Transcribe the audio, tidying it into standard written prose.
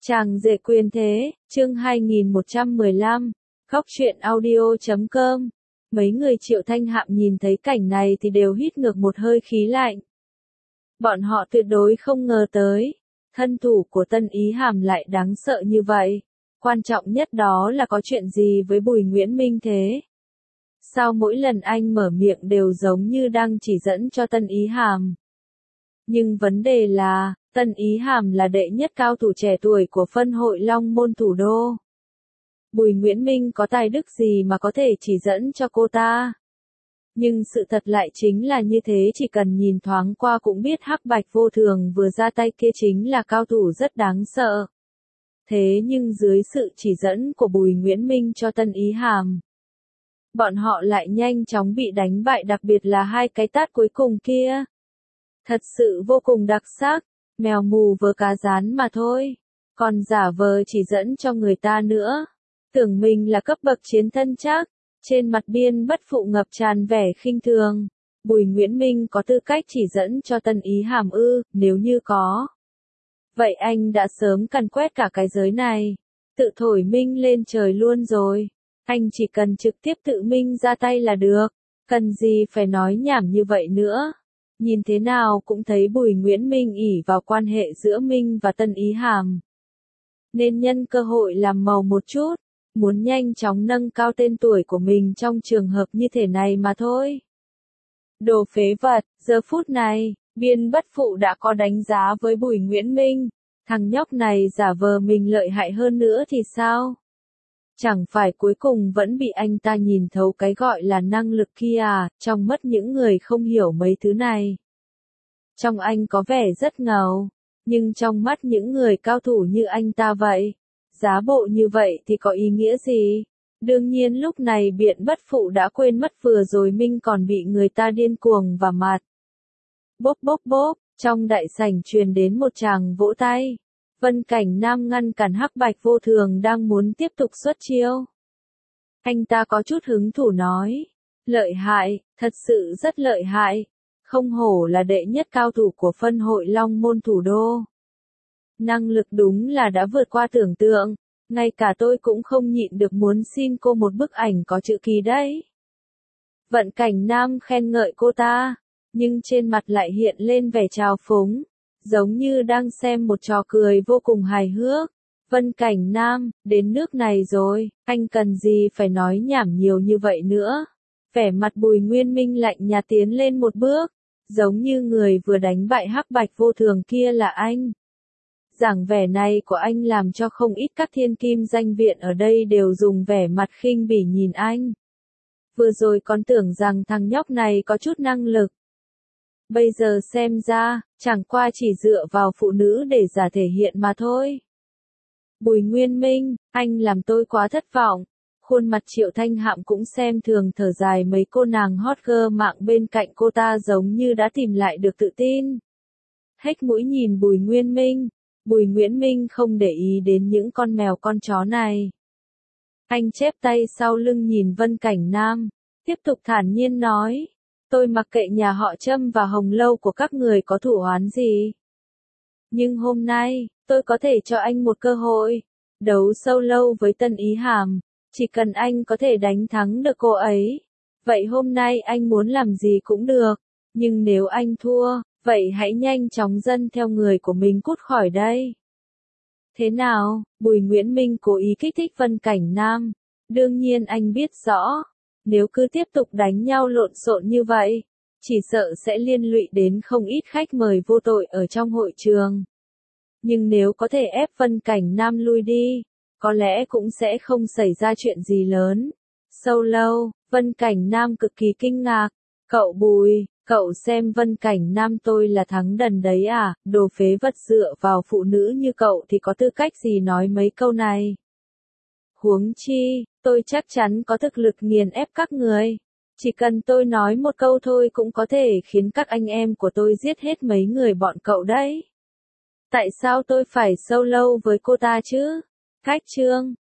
Chàng rể quyền thế, chương 2115, góc truyện audio.com. Mấy người Triệu Thanh Hạm nhìn thấy cảnh này thì đều hít ngược một hơi khí lạnh. Bọn họ tuyệt đối không ngờ tới, thân thủ của Tân Ý Hàm lại đáng sợ như vậy. Quan trọng nhất đó là có chuyện gì với Bùi Nguyễn Minh thế? Sao mỗi lần anh mở miệng đều giống như đang chỉ dẫn cho Tân Ý Hàm? Nhưng vấn đề là, Tân Ý Hàm là đệ nhất cao thủ trẻ tuổi của phân hội Long Môn thủ đô. Bùi Nguyễn Minh có tài đức gì mà có thể chỉ dẫn cho cô ta? Nhưng sự thật lại chính là như thế, chỉ cần nhìn thoáng qua cũng biết Hắc Bạch Vô Thường vừa ra tay kia chính là cao thủ rất đáng sợ. Thế nhưng dưới sự chỉ dẫn của Bùi Nguyễn Minh cho Tân Ý Hàm, bọn họ lại nhanh chóng bị đánh bại, đặc biệt là hai cái tát cuối cùng kia. Thật sự vô cùng đặc sắc, mèo mù vớ cá rán mà thôi, còn giả vờ chỉ dẫn cho người ta nữa. Tưởng mình là cấp bậc chiến thân chắc, trên mặt Biên Bất Phụ ngập tràn vẻ khinh thường. Bùi Nguyễn Minh có tư cách chỉ dẫn cho Tân Ý Hàm ư? Nếu như có, vậy anh đã sớm càn quét cả cái giới này, tự thổi minh lên trời luôn rồi. Anh chỉ cần trực tiếp tự minh ra tay là được, cần gì phải nói nhảm như vậy nữa. Nhìn thế nào cũng thấy Bùi Nguyễn Minh ỷ vào quan hệ giữa Minh và Tân Ý Hàm, nên nhân cơ hội làm màu một chút, muốn nhanh chóng nâng cao tên tuổi của mình trong trường hợp như thế này mà thôi. Đồ phế vật, giờ phút này, Biên Bất Phụ đã có đánh giá với Bùi Nguyễn Minh, thằng nhóc này giả vờ mình lợi hại hơn nữa thì sao? Chẳng phải cuối cùng vẫn bị anh ta nhìn thấu cái gọi là năng lực kia à? Trong mắt những người không hiểu mấy thứ này, trong anh có vẻ rất ngầu, nhưng trong mắt những người cao thủ như anh ta vậy, giá bộ như vậy thì có ý nghĩa gì? Đương nhiên lúc này Biện Bất Phụ đã quên mất vừa rồi Minh còn bị người ta điên cuồng vào mặt. Bốp bốp bốp, trong đại sảnh truyền đến một tràng vỗ tay. Vân Cảnh Nam ngăn cản Hắc Bạch Vô Thường đang muốn tiếp tục xuất chiêu. Anh ta có chút hứng thú nói, lợi hại, thật sự rất lợi hại, không hổ là đệ nhất cao thủ của phân hội Long Môn thủ đô. Năng lực đúng là đã vượt qua tưởng tượng, ngay cả tôi cũng không nhịn được muốn xin cô một bức ảnh có chữ ký đấy. Vận Cảnh Nam khen ngợi cô ta, nhưng trên mặt lại hiện lên vẻ trào phúng, giống như đang xem một trò cười vô cùng hài hước. Vân Cảnh Nam, đến nước này rồi, anh cần gì phải nói nhảm nhiều như vậy nữa. Vẻ mặt Bùi Nguyên Minh lạnh nhạt tiến lên một bước, giống như người vừa đánh bại Hắc Bạch Vô Thường kia là anh. Dáng vẻ này của anh làm cho không ít các thiên kim danh viện ở đây đều dùng vẻ mặt khinh bỉ nhìn anh. Vừa rồi còn tưởng rằng thằng nhóc này có chút năng lực, bây giờ xem ra, chẳng qua chỉ dựa vào phụ nữ để giả thể hiện mà thôi. Bùi Nguyên Minh, anh làm tôi quá thất vọng. Khuôn mặt Triệu Thanh Hạm cũng xem thường thở dài, mấy cô nàng hot girl mạng bên cạnh cô ta giống như đã tìm lại được tự tin. Hếch mũi nhìn Bùi Nguyên Minh. Bùi Nguyễn Minh không để ý đến những con mèo con chó này. Anh chép tay sau lưng nhìn Vân Cảnh Nam, tiếp tục thản nhiên nói, tôi mặc kệ nhà họ Trâm và Hồng Lâu của các người có thủ oán gì. Nhưng hôm nay, tôi có thể cho anh một cơ hội, đấu sâu lâu với Tân Ý Hàm, chỉ cần anh có thể đánh thắng được cô ấy. Vậy hôm nay anh muốn làm gì cũng được, nhưng nếu anh thua, vậy hãy nhanh chóng dâng theo người của mình cút khỏi đây. Thế nào? Bùi Nguyễn Minh cố ý kích thích Vân Cảnh Nam. Đương nhiên anh biết rõ, nếu cứ tiếp tục đánh nhau lộn xộn như vậy, chỉ sợ sẽ liên lụy đến không ít khách mời vô tội ở trong hội trường. Nhưng nếu có thể ép Vân Cảnh Nam lui đi, có lẽ cũng sẽ không xảy ra chuyện gì lớn. Sâu lâu, Vân Cảnh Nam cực kỳ kinh ngạc. Cậu Bùi, cậu xem Vân Cảnh Nam tôi là thắng đần đấy à? Đồ phế vật, dựa vào phụ nữ như cậu thì có tư cách gì nói mấy câu này? Huống chi, tôi chắc chắn có thực lực nghiền ép các người. Chỉ cần tôi nói một câu thôi cũng có thể khiến các anh em của tôi giết hết mấy người bọn cậu đấy. Tại sao tôi phải sâu lâu với cô ta chứ? Khách trương,